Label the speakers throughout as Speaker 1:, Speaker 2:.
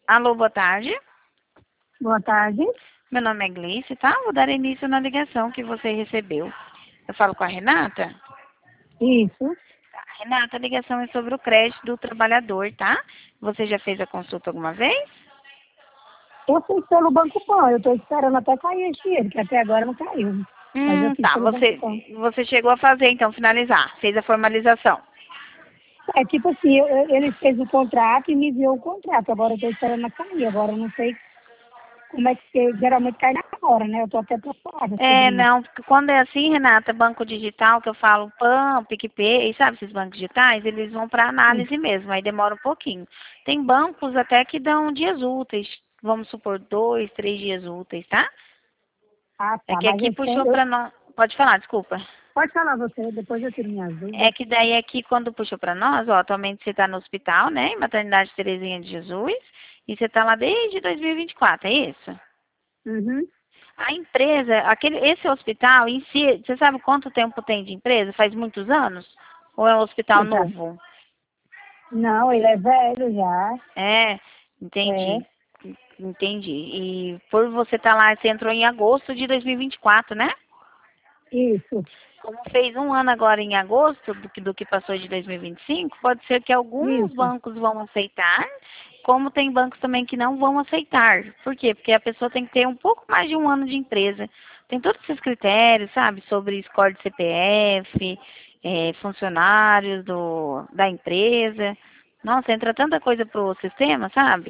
Speaker 1: Alô, boa tarde.
Speaker 2: Boa tarde.
Speaker 1: Meu nome é Gleice, tá? Vou dar início na ligação que você recebeu. Eu falo com a Renata?
Speaker 2: Isso.
Speaker 1: Renata, a ligação é sobre o crédito do trabalhador, tá? Você já fez a consulta alguma vez?
Speaker 2: Eu fiz pelo Banco Pan. Eu estou esperando até cair esse dinheiro, que até agora não caiu. Mas eu fiz
Speaker 1: Tá.
Speaker 2: pelo Banco Pan.
Speaker 1: Você chegou a fazer, então, finalizar. Fez a formalização.
Speaker 2: É tipo assim, ele fez o contrato e me enviou o contrato. Agora eu estou esperando a cair. Agora eu não sei como é que geralmente cai na hora, né? Eu estou até preocupada sobre isso.
Speaker 1: Não, porque quando é assim, Renata, banco digital, que eu falo PAN, PicPay, sabe esses bancos digitais, eles vão para
Speaker 2: Sim.
Speaker 1: análise mesmo, aí demora um pouquinho. Tem bancos até que dão dias úteis, vamos supor, 2, 3 dias úteis, tá?
Speaker 2: Ah,
Speaker 1: É
Speaker 2: tá.
Speaker 1: que
Speaker 2: Mas
Speaker 1: aqui
Speaker 2: eu
Speaker 1: puxou
Speaker 2: tenho.
Speaker 1: para nós. Pode falar, desculpa.
Speaker 2: Pode falar você, depois eu tiro minhas
Speaker 1: É
Speaker 2: dúvidas.
Speaker 1: que daí aqui quando puxou para nós, ó, atualmente você está no hospital, né, em Maternidade Terezinha de Jesus, e você está lá desde 2024, é isso?
Speaker 2: Uhum.
Speaker 1: A empresa, esse hospital em si, você sabe quanto tempo tem de empresa? Faz muitos anos? Ou é um hospital
Speaker 2: Ele tá-
Speaker 1: novo?
Speaker 2: Não, ele é velho já.
Speaker 1: É,
Speaker 2: É,
Speaker 1: entendi. Entendi. E por você estar lá, você entrou em agosto de 2024, né?
Speaker 2: isso.
Speaker 1: Como fez um ano agora em agosto do que passou de 2025, pode ser que alguns
Speaker 2: Isso.
Speaker 1: bancos vão aceitar, como tem bancos também que não vão aceitar. Por quê? Porque a pessoa tem que ter um pouco mais de um ano de empresa. Tem todos esses critérios, sabe? Sobre score de CPF, funcionários da empresa. Nossa, entra tanta coisa pro sistema, sabe?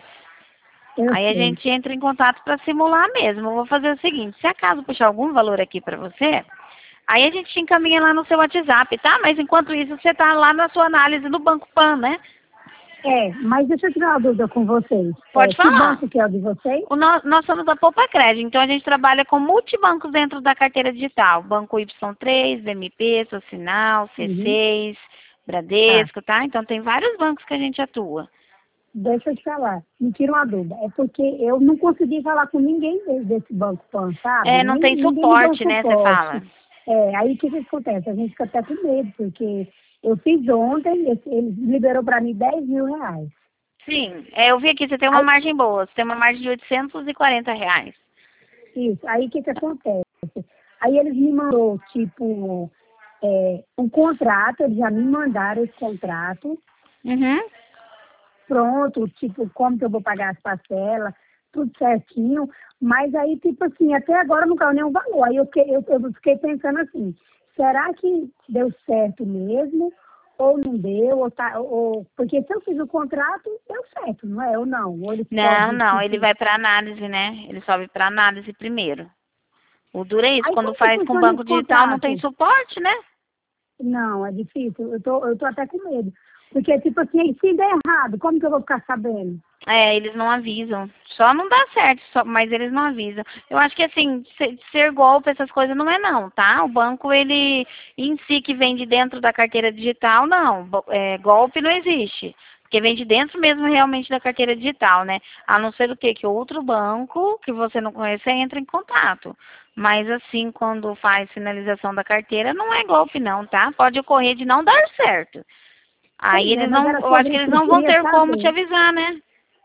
Speaker 2: Eu
Speaker 1: Aí a
Speaker 2: sei.
Speaker 1: gente entra em contato para simular mesmo. Eu vou fazer o seguinte, se acaso puxar algum valor aqui para você, aí a gente te encaminha lá no seu WhatsApp, tá? Mas enquanto isso, você tá lá na sua análise no Banco Pan, né?
Speaker 2: Mas deixa eu tirar uma dúvida com vocês.
Speaker 1: Pode
Speaker 2: Que
Speaker 1: falar.
Speaker 2: banco que é o de vocês?
Speaker 1: Nós somos a Poupa Crédito, então a gente trabalha com multibancos dentro da carteira digital. Banco Y3, BMP, Socinal,
Speaker 2: Uhum.
Speaker 1: C6,
Speaker 2: Tá.
Speaker 1: Bradesco, tá? Então tem vários bancos que a gente atua.
Speaker 2: Deixa eu te falar. Me tira uma dúvida. É porque eu não consegui falar com ninguém desse Banco Pan, sabe?
Speaker 1: Não tem
Speaker 2: Ninguém me deu um
Speaker 1: suporte, né? Você fala.
Speaker 2: suporte. Aí o que que acontece? A gente fica até com medo, porque eu fiz ontem, ele liberou para mim R$ 10.000.
Speaker 1: Sim, eu vi aqui, você tem uma
Speaker 2: Aí,
Speaker 1: margem boa, você tem uma margem de R$ 840.
Speaker 2: isso. Aí o que que acontece? Aí eles me mandou, tipo, um contrato, eles já me mandaram esse contrato.
Speaker 1: Uhum.
Speaker 2: Pronto, tipo, como que eu vou pagar as parcelas, tudo certinho. Mas aí, tipo assim, até agora não caiu nenhum valor. Aí eu fiquei pensando assim, será que deu certo mesmo? Ou não deu? Porque se eu fiz o contrato, deu certo, não é? Ou não? Ou ele
Speaker 1: Não,
Speaker 2: pode,
Speaker 1: não, ele
Speaker 2: tipo...
Speaker 1: vai para análise, né? Ele sobe para análise primeiro. O duro é isso,
Speaker 2: Aí
Speaker 1: quando
Speaker 2: como que
Speaker 1: faz com
Speaker 2: funciona
Speaker 1: banco
Speaker 2: esse
Speaker 1: digital não tem
Speaker 2: contrato?
Speaker 1: suporte, né?
Speaker 2: Não, é difícil. Eu tô até com medo. Porque, tipo assim, se der errado, como que eu vou ficar sabendo?
Speaker 1: Eles não avisam. Só não dá certo, mas eles não avisam. Eu acho que assim, ser golpe, essas coisas não é não, tá? O banco, ele em si que vem de dentro da carteira digital, não. Golpe não existe. Porque vem de dentro mesmo realmente da carteira digital, né? A não ser o quê? Que outro banco que você não conhece entra em contato. Mas assim, quando faz finalização da carteira, não é golpe não, tá? Pode ocorrer de não dar certo. Aí
Speaker 2: Pois é,
Speaker 1: eles
Speaker 2: mas
Speaker 1: não,
Speaker 2: era
Speaker 1: eu acho
Speaker 2: sobre
Speaker 1: que
Speaker 2: isso
Speaker 1: eles
Speaker 2: que eu
Speaker 1: não vão
Speaker 2: queria
Speaker 1: ter como te
Speaker 2: saber.
Speaker 1: avisar, né?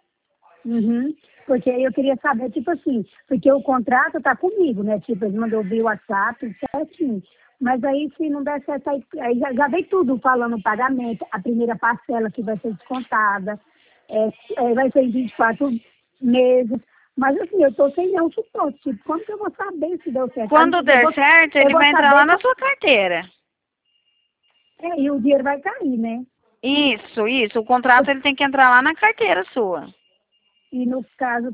Speaker 2: Uhum. Porque eu queria saber, tipo assim, porque o contrato tá comigo, né? Tipo, ele mandou via WhatsApp, tudo certinho. Mas aí, se não der certo, aí já veio tudo falando o pagamento, a primeira parcela que vai ser descontada, vai ser em 24 meses. Mas assim, eu tô sem nenhum suporte. Tipo, como que eu vou saber se deu certo?
Speaker 1: Quando der certo,
Speaker 2: Eu
Speaker 1: ele
Speaker 2: vou
Speaker 1: vai entrar lá
Speaker 2: saber
Speaker 1: na sua carteira.
Speaker 2: e o dinheiro vai cair, né?
Speaker 1: Isso. O contrato ele tem que entrar lá na carteira sua.
Speaker 2: E no caso